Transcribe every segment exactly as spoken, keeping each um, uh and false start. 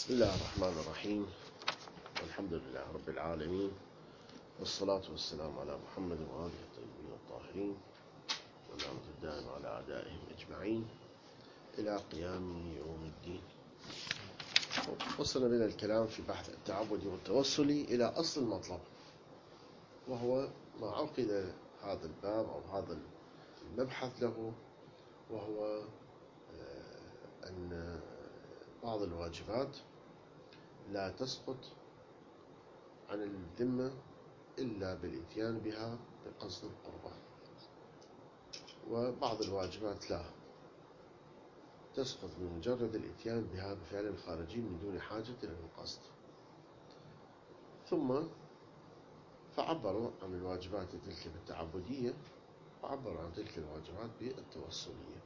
بسم الله الرحمن الرحيم. والحمد لله رب العالمين، والصلاة والسلام على محمد وآله الطيبين الطاهرين، والنعمة الدائمة على أعدائهم أجمعين إلى قيام يوم الدين. وصلنا بنا الكلام في بحث التعبدي والتوسلي إلى أصل المطلب، وهو ما عقد هذا الباب أو هذا المبحث له، وهو أن بعض الواجبات لا تسقط عن الذمة إلا بالإتيان بها بقصد القربة، وبعض الواجبات لا تسقط من مجرد الإتيان بها بفعل خارجي من دون حاجة إلى القصد. ثم فعبروا عن الواجبات تلك بالتعبدية، وعبروا عن تلك الواجبات بالتوسلية،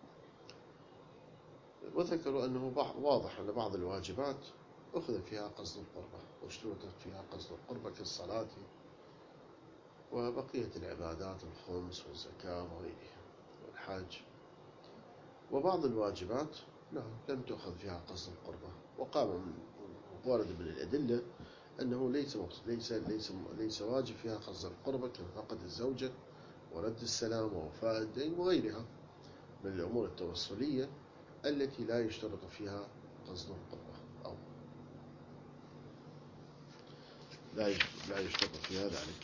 وذكروا أنه واضح أن بعض الواجبات أخذ فيها قصد القربة واشترطت فيها قصد القربة كالصلاة وبقية العبادات الخمس والزكاة وغيرها والحج. وبعض الواجبات نعم لم تأخذ فيها قصد القربة، وقام ورد من الأدلة أنه ليس ليس ليس ليس واجب فيها قصد القربة كفقد الزوجة ورد السلام ووفاء الدين وغيرها من الأمور التوسلية التي لا يشترط فيها قصد القربة أو لا لا يشترط فيها ذلك.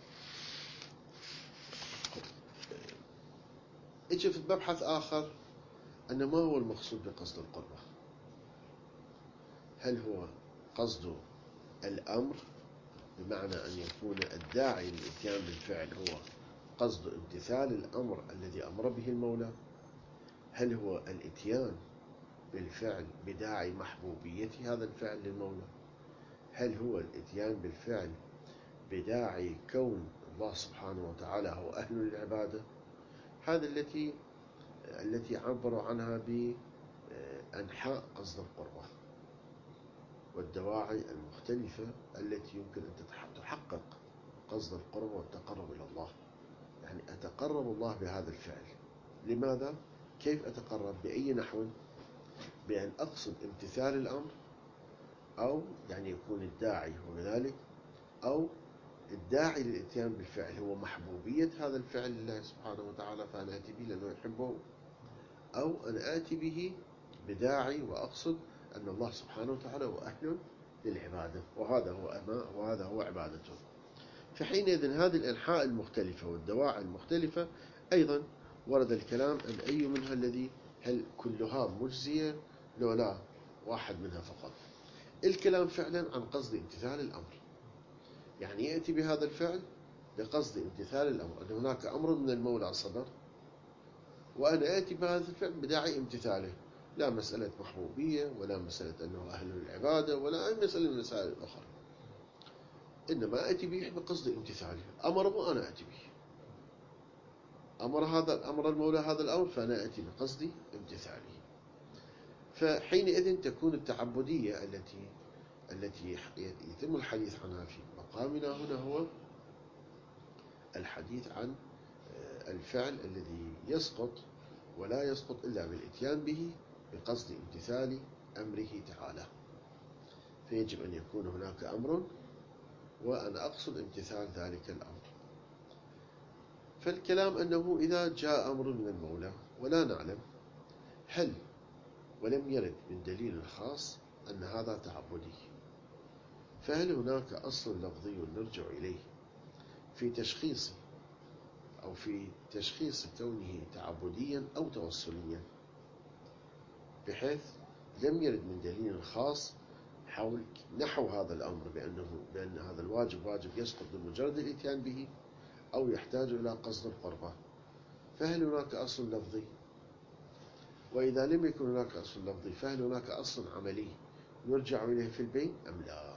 اجى في مبحث آخر أن ما هو المقصود بقصد القربة؟ هل هو قصد الأمر بمعنى أن يكون الداعي للإتيان بالفعل هو قصد امتثال الأمر الذي أمر به المولى؟ هل هو الإتيان بالفعل بداعي محبوبية هذا الفعل للمولى؟ هل هو الإتيان بالفعل بداعي كون الله سبحانه وتعالى هو أهل للعبادة؟ هذه التي التي عبروا عنها بأنحاء قصد القربة والدواعي المختلفة التي يمكن أن تحقق قصد القربة والتقرب إلى الله. يعني أتقرب الله بهذا الفعل، لماذا؟ كيف أتقرب؟ بأي نحو؟ بأن أقصد امتثال الأمر، أو يعني يكون الداعي هو ذلك، أو الداعي للإتيان بالفعل هو محبوبية هذا الفعل لله سبحانه وتعالى فأنا آتي به لأنه يحبه، أو أنا آتي به بداعي وأقصد أن الله سبحانه وتعالى هو أهل للعبادة، وهذا هو أما وهذا هو عبادته. فحينئذ هذه الأنحاء المختلفة والدواعي المختلفة أيضا ورد الكلام أن أي منها الذي هل كلها مجزية لو لا واحد منها فقط. الكلام فعلا عن قصد امتثال الأمر، يعني يأتي بهذا الفعل بقصد امتثال الأمر، أن هناك أمر من المولى صدر وأنا آتي بهذا الفعل بداعي امتثاله، لا مسألة محبوبية ولا مسألة أنه أهل العبادة ولا أي مسألة من المسائل الأخرى، إنما آتي به بقصد امتثاله. أمره وأنا آتي به، أمر هذا أمر المولى هذا الأمر فأنا آتي بقصد امتثاله. فحينئذ تكون التعبدية التي التي يتم الحديث عنها في مقامنا هنا هو الحديث عن الفعل الذي يسقط ولا يسقط إلا بالإتيان به بقصد امتثال أمره تعالى. فيجب أن يكون هناك أمر وأنا أقصد امتثال ذلك الأمر. فالكلام أنه إذا جاء أمر من المولى ولا نعلم هل ولم يرد من دليل خاص أن هذا تعبدي، فهل هناك أصل لفظي نرجع إليه في تشخيص أو في تشخيص كونه تعبديا أو توسليا، بحيث لم يرد من دليل خاص حول نحو هذا الأمر بأنه بأن هذا الواجب واجب يسقط بمجرد الإتيان به أو يحتاج إلى قصد القربة؟ فهل هناك أصل لفظي؟ وإذا لم يكن هناك أصل لفظي فهل هناك أصل عملي يرجع إليه في البين أم لا؟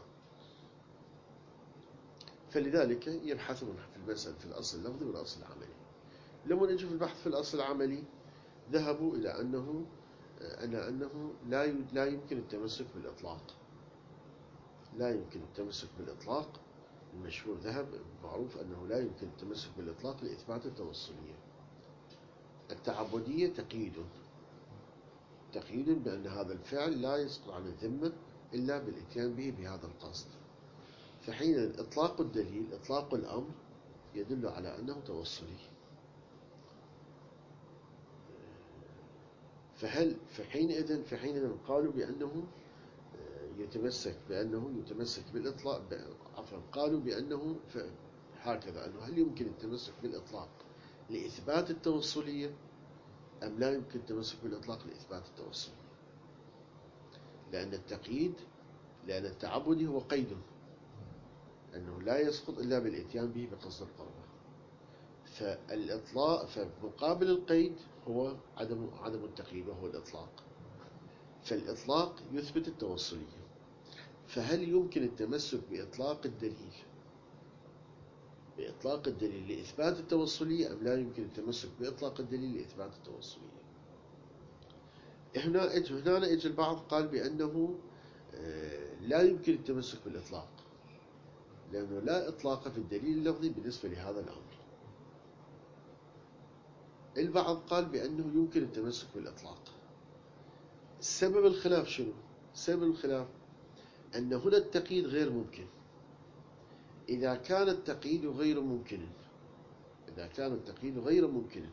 فلذلك يبحثون في المسألة في الأصل اللفظي والأصل العملي. لما نجي في البحث في الأصل العملي ذهبوا إلى أنه أن أنه لا لا يمكن التمسك بالإطلاق، لا يمكن التمسك بالإطلاق. المشهور ذهب معروف أنه لا يمكن التمسك بالإطلاق لإثبات التوسلية. التعبدية تقييد تقييد بأن هذا الفعل لا يسقط عن الذمة إلا بالإتيان به بهذا القصد. فحين إطلاق الدليل إطلاق الأمر يدل على أنه توصلي. فهل فحينئذ فحينئذ قالوا بأنه يتمسك بأنه يتمسك بالإطلاق عفوا قالوا بأنه هكذا أنه هل يمكن التمسك بالإطلاق لإثبات التوصلية أم لا يمكن التمسك بالإطلاق لإثبات التوصلية؟ لأن التقييد لأن التعبدي هو قيد أنه لا يسقط إلا بالإتيان به بقصد القربة. فالإطلاق فمقابل القيد هو عدم عدم التقييد وهو الإطلاق. فالإطلاق يثبت التوصلية. فهل يمكن التمسك بإطلاق الدليل بإطلاق الدليل لإثبات التوصلية أم لا يمكن التمسك بإطلاق الدليل لإثبات التوصلية؟ هنا هنا اجى البعض قال بأنه لا يمكن التمسك بالإطلاق لأنه لا إطلاق في الدليل اللفظي بالنسبة لهذا الأمر. البعض قال بأنه يمكن التمسك بالإطلاق. سبب الخلاف شنو؟ سبب الخلاف أن هنا التقييد غير ممكن. إذا كان التقييد غير ممكن إذا كان التقييد غير ممكن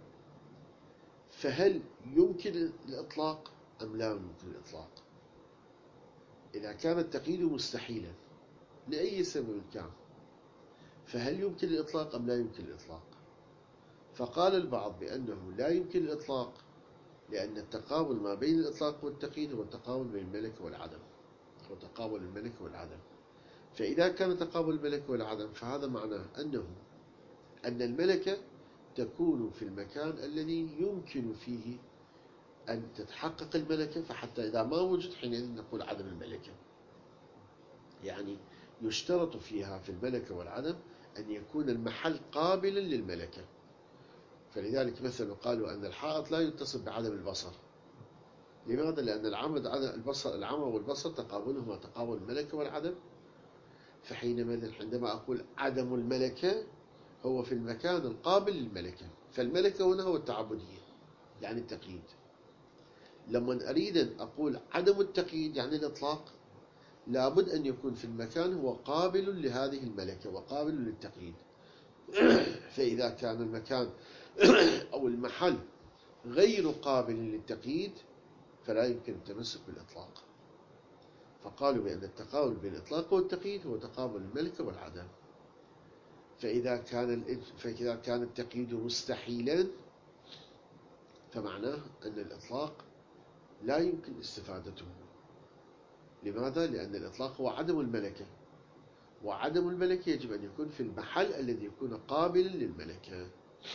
فهل يمكن الإطلاق أم لا يمكن الإطلاق؟ إذا كان التقييد مستحيلا لأي سبب كان فهل يمكن الإطلاق أم لا يمكن الإطلاق؟ فقال البعض بأنه لا يمكن الإطلاق لأن التقابل ما بين الإطلاق والتقييد هو التقابل بين الملك والعدم هو تقابل الملك والعدم. فإذا كان تقابل الملك والعدم فهذا معناه أنه أن الملكة تكون في المكان الذي يمكن فيه أن تتحقق الملكة، فحتى إذا ما وجد حينئذ نقول عدم الملكة. يعني يشترط فيها في الملكة والعدم أن يكون المحل قابلا للملكة. فلذلك مثلا قالوا أن الحائط لا يتصل بعدم البصر. لماذا؟ لأن العمد عدم البصر العمى والبصر تقابلهما تقابل الملكة والعدم. فحينئذ عندما أقول عدم الملكة هو في المكان القابل للملكة. فالملكة هنا هو التعبدية يعني التقييد. لما أريد أن أقول عدم التقييد يعني الإطلاق لابد أن يكون في المكان هو قابل لهذه الملكة وقابل للتقييد. فإذا كان المكان أو المحل غير قابل للتقييد فلا يمكن التمسك بالإطلاق. فقالوا بأن التقابل بين الإطلاق والتقييد هو تقابل الملكة والعدم. فإذا كان فإذا كان التقييد مستحيلا فمعناه أن الإطلاق لا يمكن استفادته. لماذا؟ لأن الإطلاق هو عدم الملكة، وعدم الملكة يجب أن يكون في المحل الذي يكون قابلا للملكة.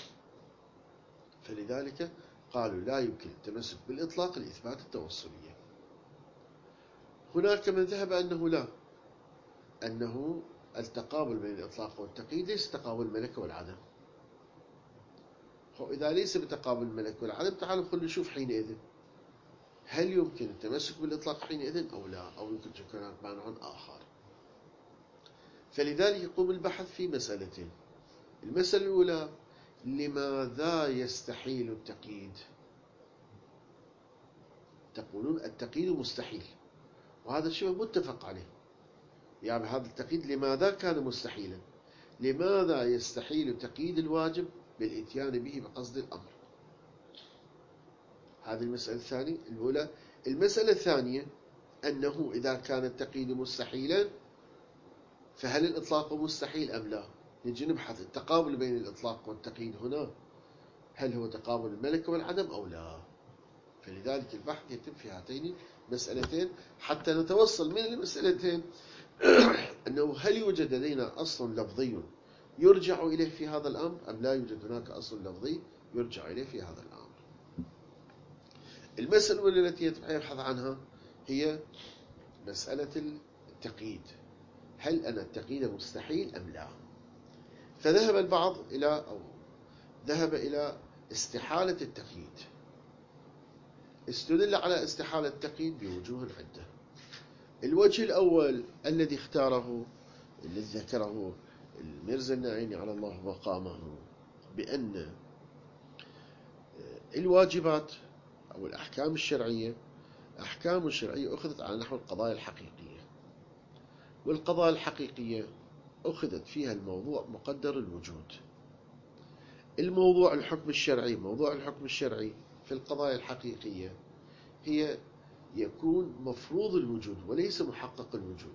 فلذلك قالوا لا يمكن التمسك بالإطلاق لإثبات التوصلية. هناك من ذهب أنه لا أنه التقابل بين الإطلاق والتقييد ليس تقابل الملكة والعدم. إذا ليس بتقابل الملكة والعدم تعالوا خلينا نشوف حينئذ هل يمكن التمسك بالإطلاق حينئذ أو لا، أو يمكن يكون هناك معنى آخر. فلذلك يقوم البحث في مسألتين. المسألة الأولى لماذا يستحيل التقييد؟ تقولون التقييد مستحيل وهذا الشيء متفق عليه. يعني هذا التقييد لماذا كان مستحيلا؟ لماذا يستحيل تقييد الواجب بالإتيان به بقصد الأمر؟ هذه المسألة الثانية الأولى. المسألة الثانية أنه إذا كان التقييد مستحيلا فهل الإطلاق مستحيل أم لا؟ نجي نبحث التقابل بين الإطلاق والتقييد هنا هل هو تقابل الملكة والعدم أو لا؟ فلذلك البحث يتم في هاتين المسألتين حتى نتوصل من المسألتين أنه هل يوجد لدينا أصل لفظي يرجع إليه في هذا الأمر أم لا يوجد هناك أصل لفظي يرجع إليه في هذا الأمر. المسألة التي يبحث عنها هي مسألة التقييد. هل أن التقييد مستحيل أم لا؟ فذهب البعض إلى أو ذهب إلى استحالة التقييد. استدل على استحالة التقييد بوجوه عدة. الوجه الأول الذي اختاره الذي ذكره الميرزا النعيني على الله مقامه بأن الواجبات أو الأحكام الشرعية أحكام الشرعية أخذت على نحو القضايا الحقيقية، والقضايا الحقيقية أخذت فيها الموضوع مقدر الوجود. الموضوع الحكم الشرعي موضوع الحكم الشرعي في القضايا الحقيقية هي يكون مفروض الوجود وليس محقق الوجود.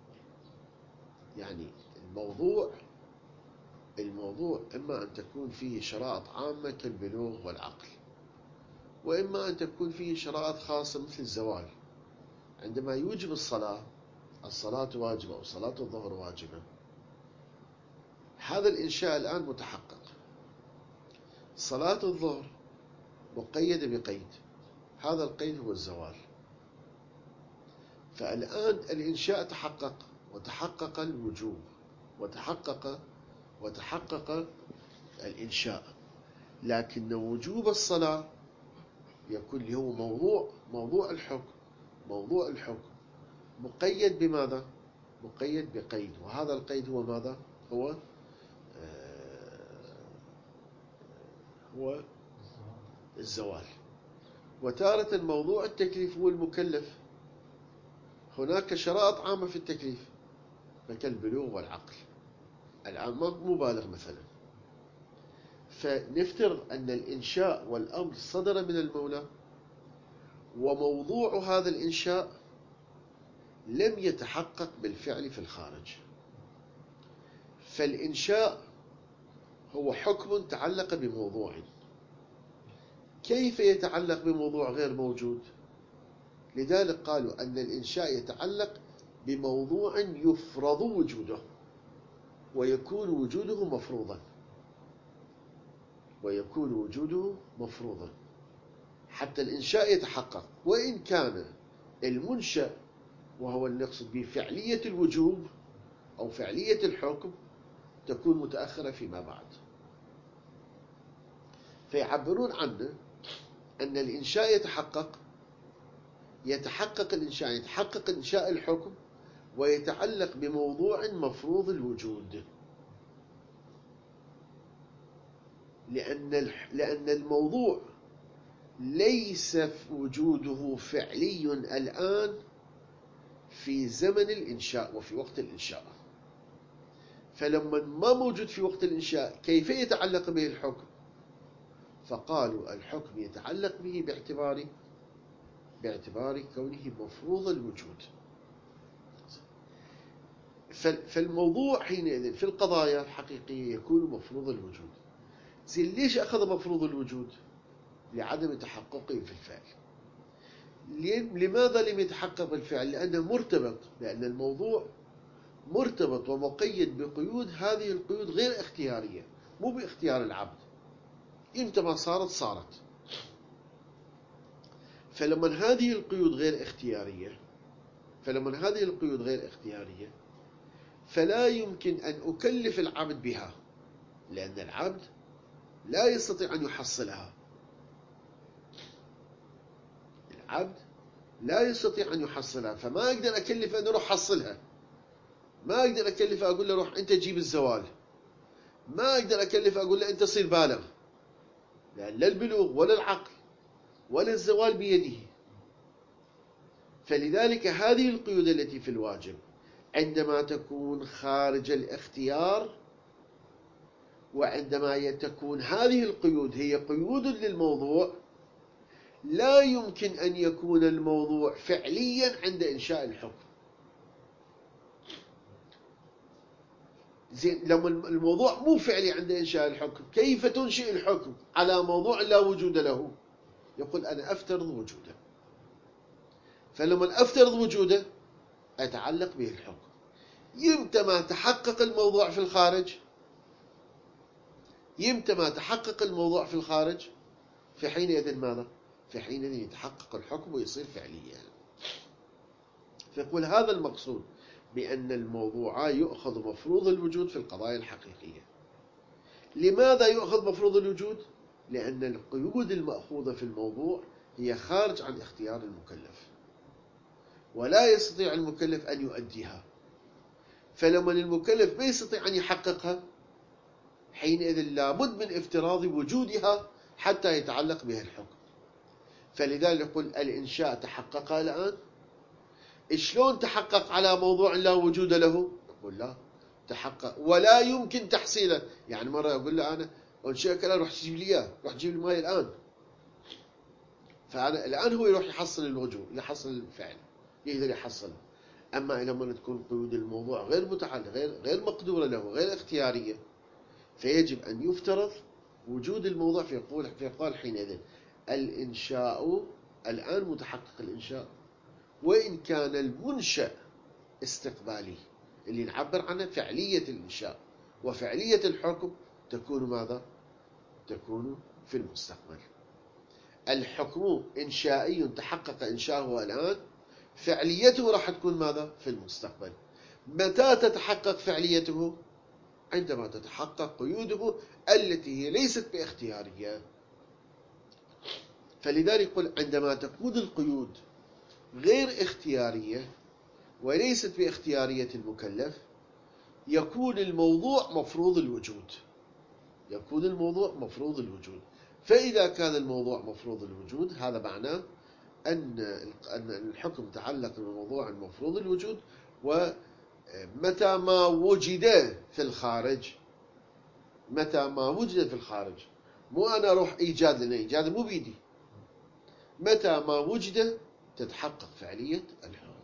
يعني الموضوع الموضوع إما أن تكون فيه شرائط عامة كالبلوغ والعقل، وإما أن تكون فيه شرائط خاصة مثل الزوال. عندما يوجب الصلاة الصلاة واجبة أو صلاة الظهر واجبة، هذا الإنشاء الآن متحقق. صلاة الظهر مقيدة بقيد، هذا القيد هو الزوال. فالآن الإنشاء تحقق وتحقق الوجوب وتحقق وتحقق الإنشاء، لكن وجوب الصلاة يكون اللي هو موضوع موضوع الحكم موضوع الحكم مقيد بماذا؟ مقيد بقيد، وهذا القيد هو ماذا؟ هو آه هو الزوال. وتارة موضوع التكليف هو المكلف، هناك شرائط عامة في التكليف فكالبلوغ والعقل. الآن مبالغ مثلا، فنفترض أن الإنشاء والأمر صدر من المولى، وموضوع هذا الإنشاء لم يتحقق بالفعل في الخارج. فالإنشاء هو حكم تعلق بموضوع. كيف يتعلق بموضوع غير موجود؟ لذلك قالوا أن الإنشاء يتعلق بموضوع يفرض وجوده ويكون وجوده مفروضا ويكون وجوده مفروضا حتى الإنشاء يتحقق. وإن كان المنشأ وهو اللي نقصد به فعلية الوجوب أو فعلية الحكم تكون متأخرة فيما بعد. فيعبرون عنه أن الإنشاء يتحقق يتحقق الإنشاء يتحقق إنشاء الحكم ويتعلق بموضوع مفروض الوجود، لأن لأن الموضوع ليس وجوده فعلي الآن في زمن الإنشاء وفي وقت الإنشاء. فلما ما موجود في وقت الإنشاء كيف يتعلق به الحكم؟ فقالوا الحكم يتعلق به باعتبار باعتبار كونه مفروض الوجود. فالموضوع حينئذ في القضايا الحقيقية يكون مفروض الوجود. زين ليش أخذ مفروض الوجود؟ لعدم تحققه في الفعل. لماذا لم يتحقق بالفعل؟ لأنه مرتبط، لأن الموضوع مرتبط ومقيد بقيود، هذه القيود غير اختيارية، مو باختيار العبد، إمتى ما صارت صارت. فلما هذه القيود غير اختيارية فلما هذه القيود غير اختيارية فلا يمكن أن أكلف العبد بها، لأن العبد لا يستطيع أن يحصلها. العبد لا يستطيع أن يحصلها، فما أقدر أكلف أن أروح حصلها. ما أقدر أكلف أقول له روح أنت تجيب الزوال. ما أقدر أكلف أقول له أنت صير بالغ، لأن لا البلوغ ولا العقل ولا الزوال بيده. فلذلك هذه القيود التي في الواجب عندما تكون خارج الاختيار، وعندما تكون هذه القيود هي قيود للموضوع، لا يمكن أن يكون الموضوع فعليا عند إنشاء الحكم. زين، لما الموضوع مو فعلي عند إنشاء الحكم كيف تنشئ الحكم على موضوع لا وجود له؟ يقول أنا أفترض وجوده، فلما أفترض وجوده أتعلق به الحكم. يمتى ما تحقق الموضوع في الخارج يمتى ما تحقق الموضوع في الخارج في حينئذ ماذا؟ في حينئذ يتحقق الحكم ويصير فعليا. فيقول هذا المقصود بأن الموضوع يؤخذ مفروض الوجود في القضايا الحقيقية. لماذا يؤخذ مفروض الوجود؟ لأن القيود المأخوذة في الموضوع هي خارج عن اختيار المكلف، ولا يستطيع المكلف أن يؤديها. فلما المكلف ما يستطيع أن يحققها حينئذ لابد من افتراض وجودها حتى يتعلق بها الحكم. فلذلك يقول الإنشاء تحقق الآن. شلون تحقق على موضوع لا وجود له؟ يقول لا، تحقق ولا يمكن تحصيله. يعني مرة أقول له أنا أنشئك الآن، روح تجيب لي إياه، روح تجيب لي الماء الآن. فأنا الآن هو يروح يحصل الوجود، يحصل الفعل، يقدر يحصله. أما لما تكون قيود الموضوع غير متعلقة، غير غير مقدورة له، غير اختيارية، فيجب أن يفترض وجود الموضوع. فيقول فيقال حينئذ الإنشاء الآن متحقق الإنشاء، وإن كان المنشأ استقبالي اللي نعبر عنه فعلية الإنشاء، وفعلية الحكم تكون ماذا؟ تكون في المستقبل. الحكم إنشائي تحقق إنشاؤه الآن، فعليته راح تكون ماذا؟ في المستقبل. متى تتحقق فعليته؟ عندما تتحقق قيوده التي هي ليست باختيارية. فلذلك يقول عندما تكون القيود غير اختيارية وليست باختيارية المكلف، يكون الموضوع مفروض الوجود. يكون الموضوع مفروض الوجود. فإذا كان الموضوع مفروض الوجود، هذا معناه أن الحكم تعلق بموضوع مفروض الوجود. ومتى ما وجد في الخارج، متى ما وجد في الخارج، مو أنا أروح إيجاد، لأن إيجاد مو بيدي. متى ما وجد تتحقق فعلية الحكم.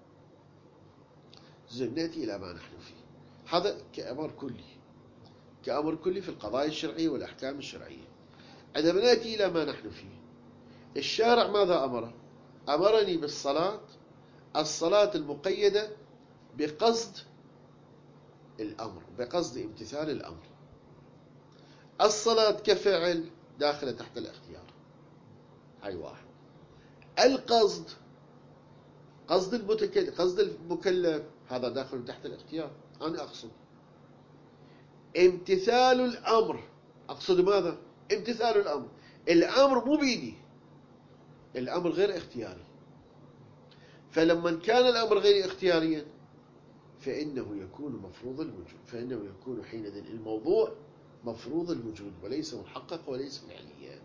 زين، نأتي إلى ما نحن فيه. هذا كأمر كلي، كأمر كلي في القضايا الشرعية والأحكام الشرعية. عندما نأتي إلى ما نحن فيه، الشارع ماذا أمر؟ أمرني بالصلاة، الصلاة المقيدة بقصد الأمر، بقصد امتثال الأمر. الصلاة كفعل داخلة تحت الاختيار، هاي واحد. القصد، قصد المتكلف، قصد المكلف، هذا داخل تحت الاختيار، أنا أقصد. امتثال الأمر، أقصد ماذا؟ امتثال الأمر. الأمر مو بيدي، الأمر غير اختياري. فلما كان الأمر غير اختياريا فإنه يكون مفروض الوجود، فإنه يكون حينئذ الموضوع مفروض الوجود، وليس محقق، وليس فعليا،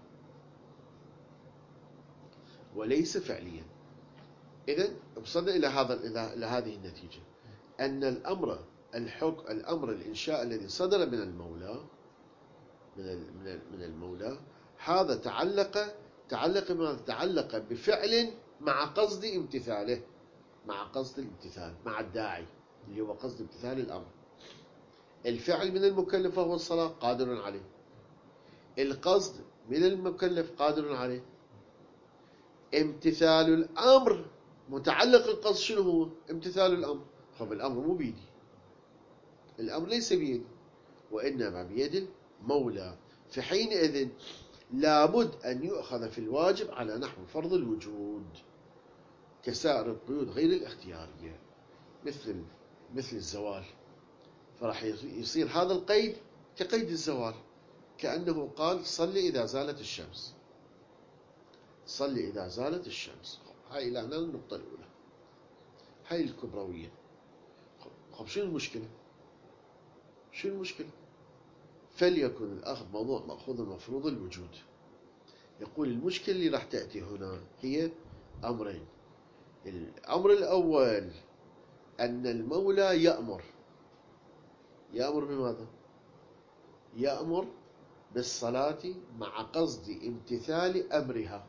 وليس فعليا. إذن وصلنا إلى هذا إلى هذه النتيجة، أن الأمر الحكم الأمر الإنشاء الذي صدر من المولى من من المولى هذا تعلق تعلق ما تعلق بفعل مع قصد امتثاله، مع قصد الامتثال، مع الداعي اللي هو قصد امتثال الأمر. الفعل من المكلف وهو الصلاة قادر عليه، القصد من المكلف قادر عليه، امتثال الأمر متعلق القصد شنو هو؟ امتثال الأمر. خب الأمر مو بيدي، الأمر ليس بيدي، وإنما بيد المولى. في حينئذ لابد أن يؤخذ في الواجب على نحو فرض الوجود كسائر القيود غير الاختيارية، مثل مثل الزوال. فراح يصير هذا القيد كقيد الزوال، كأنه قال صل إذا زالت الشمس، صل إذا زالت الشمس. هاي إلى هنا النقطة الأولى، هاي الكبروية. خب شو المشكلة؟ شو المشكلة؟ فليكن الأخذ موضوع مأخوذ المفروض الوجود. يقول المشكلة اللي راح تأتي هنا هي أمرين. الأمر الأول أن المولى يأمر، يأمر بماذا؟ يأمر بالصلاة مع قصد امتثال أمرها.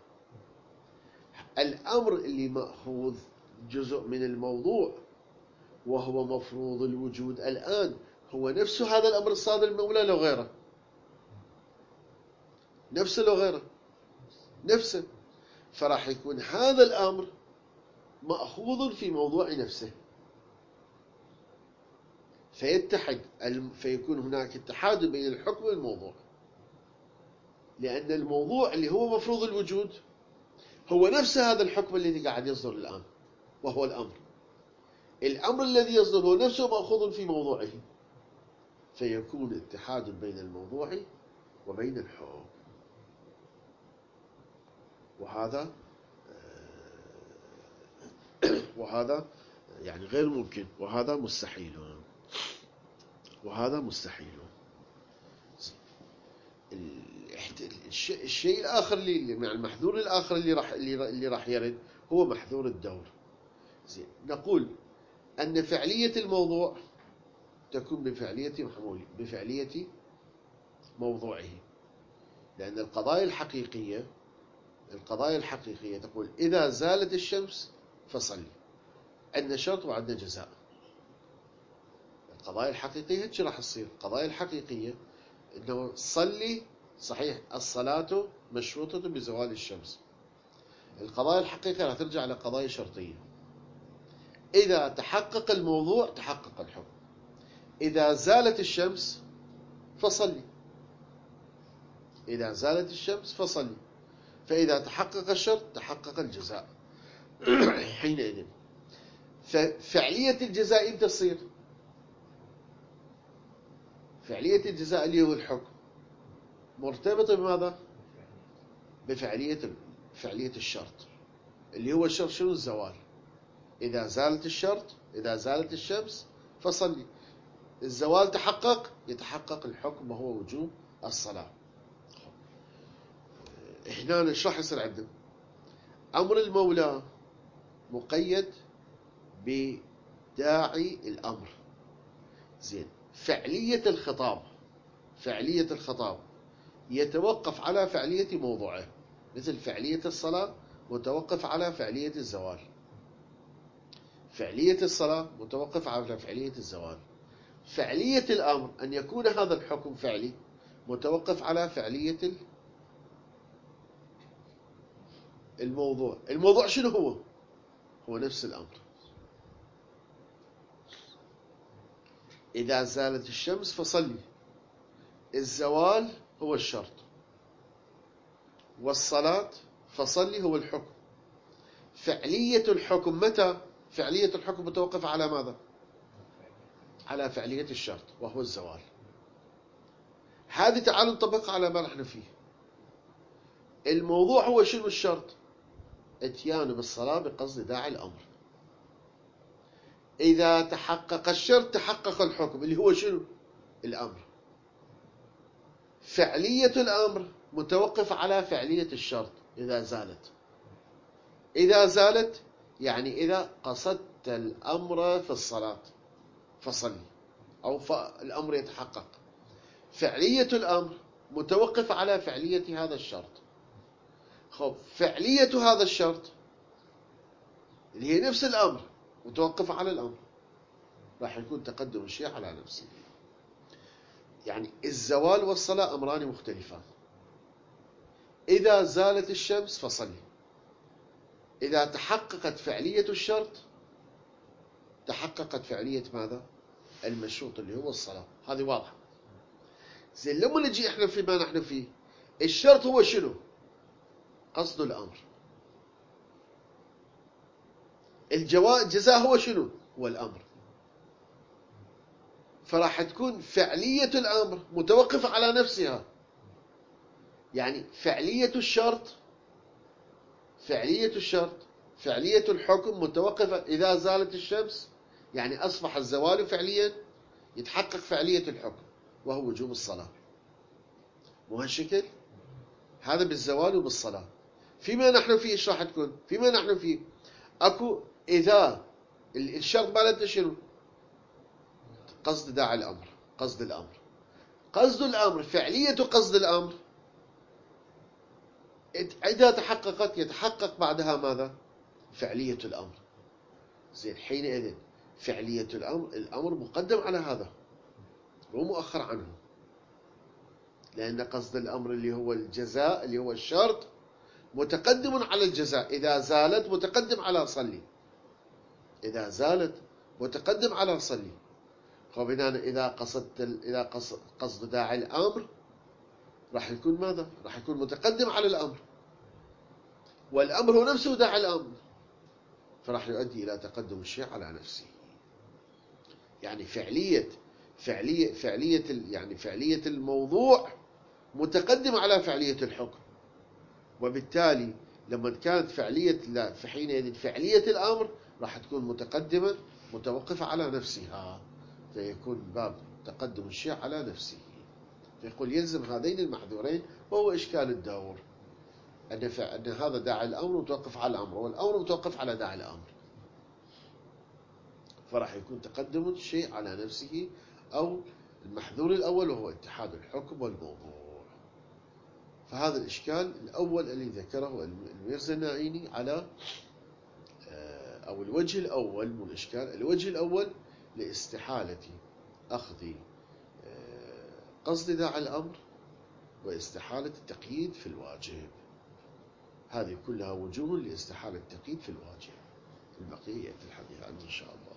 الأمر اللي مأخوذ جزء من الموضوع وهو مفروض الوجود الآن هو نفسه هذا الأمر الصادر من المولى لو غيره، نفسه لو غيره، نفسه. فراح يكون هذا الأمر مأخوذ في موضوع نفسه، فيتحد، فيكون هناك اتحاد بين الحكم والموضوع. لأن الموضوع اللي هو مفروض الوجود هو نفس هذا الحكم الذي قاعد يصدر الآن، وهو الأمر. الأمر الذي يصدر هو نفسه مأخوذ في موضوعه، فيكون اتحاد بين الموضوع وبين الحكم. وهذا وهذا يعني غير ممكن، وهذا مستحيل، وهذا مستحيل. الشيء الآخر اللي يعني المحذور الآخر اللي راح اللي اللي راح يرد هو محذور الدور. زين، نقول أن فعلية الموضوع تكون بفعلية محمول بفعلية موضوعه، لأن القضايا الحقيقية القضايا الحقيقية تقول إذا زالت الشمس فصلي، عندنا شرط وعندنا جزاء. القضايا الحقيقية هيك راح تصير. القضايا الحقيقية إنه صلي، صحيح الصلاة مشروطة بزوال الشمس. القضايا الحقيقية راح ترجع لقضايا شرطية. إذا تحقق الموضوع تحقق الحكم. إذا زالت الشمس فصلي، إذا زالت الشمس فصلي، فإذا تحقق الشرط تحقق الجزاء. حينئذ ففعلية الجزاء إمتى تصير؟ فعلية الجزاء اللي هو الحكم مرتبطة بماذا؟ بفعلية فعلية الشرط، اللي هو الشرط شنو؟ الزوال. إذا زالت الشرط، إذا زالت الشمس فصلي، الزوال تحقق، يتحقق الحكم وهو وجوب الصلاة. هنا ايش راح يصير عندنا؟ أمر المولى مقيد بداعي الأمر. زين، فعلية الخطاب فعلية الخطاب يتوقف على فعلية موضوعه، مثل فعلية الصلاة متوقف على فعلية الزوال. فعلية الصلاة متوقف على فعلية الزوال. فعلية الأمر أن يكون هذا الحكم فعلي متوقف على فعلية الموضوع. الموضوع شنو هو؟ هو نفس الأمر. إذا زالت الشمس فصلي، الزوال هو الشرط، والصلاة فصلي هو الحكم. فعلية الحكم متى؟ فعلية الحكم متوقفة على ماذا؟ على فعلية الشرط وهو الزوال. هذه تعالوا نطبقها على ما نحن فيه. الموضوع هو شنو الشرط؟ اتيان بالصلاة بقصد داعي الأمر. إذا تحقق الشرط تحقق الحكم اللي هو شنو؟ الأمر. فعلية الأمر متوقفة على فعلية الشرط إذا زالت. إذا زالت يعني إذا قصدت الأمر في الصلاة فصلي، أو الأمر يتحقق. فعلية الأمر متوقفة على فعلية هذا الشرط. خب، فعلية هذا الشرط اللي هي نفس الأمر متوقفة على الأمر، راح يكون تقدم الشيء على نفسه. يعني الزوال والصلاة أمران مختلفان. إذا زالت الشمس فصلي، إذا تحققت فعلية الشرط تحققت فعلية ماذا؟ المشروط اللي هو الصلاة. هذه واضحة. زين، لما نجي احنا فيما نحن فيه، الشرط هو شنو؟ قصد الأمر. الجزاء هو شنو؟ هو الأمر. فراح تكون فعلية الأمر متوقفة على نفسها. يعني فعلية الشرط فعلية الشرط فعلية الحكم متوقفة إذا زالت الشمس، يعني أصبح الزوال فعليا، يتحقق فعلية الحكم وهو وجوب الصلاة. مو هالشكل؟ هذا بالزوال وبالصلاة. فيما نحن فيه ايش راح تكون؟ فيما نحن فيه اكو إذا الشرط مالتنا شنو؟ قصد داعي الأمر، قصد الأمر. قصد الأمر، فعلية قصد الأمر إذا تحققت يتحقق بعدها ماذا؟ فعلية الأمر. زين، حينئذ فعلية الأمر الأمر مقدم على هذا، مو مؤخر عنه، لأن قصد الأمر اللي هو الجزاء اللي هو الشرط متقدم على الجزاء. إذا زالت متقدم على صلي، إذا زالت متقدم على صلي. فبناء إذا قصدت إذا قصد داعي الأمر راح يكون ماذا؟ راح يكون متقدم على الأمر، والأمر هو نفسه داعي الأمر، فراح يؤدي إلى تقدم الشيء على نفسه. يعني فعلية فعلية فعلية يعني فعلية الموضوع متقدم على فعلية الحكم، وبالتالي لما كانت فعلية لا في حينئذ فعلية الأمر راح تكون متقدمة متوقفة على نفسها، فيكون باب تقدم الشيء على نفسه. فيقول يلزم هذين المحذورين، وهو إشكال الدور، أن أن هذا داعي الأمر متوقف على الأمر، والأمر متوقف على داعي الأمر، فراح يكون تقدم الشيء على نفسه، أو المحذور الأول وهو اتحاد الحكم والموضوع. فهذا الإشكال الأول الذي ذكره الميرزا الناعيني على أو الوجه الأول من الإشكال، الوجه الأول لاستحالة أخذ قصد داعي الأمر واستحالة التقييد في الواجب. هذه كلها وجوه لاستحالة التقييد في الواجب. البقية في الحديث عنه إن شاء الله.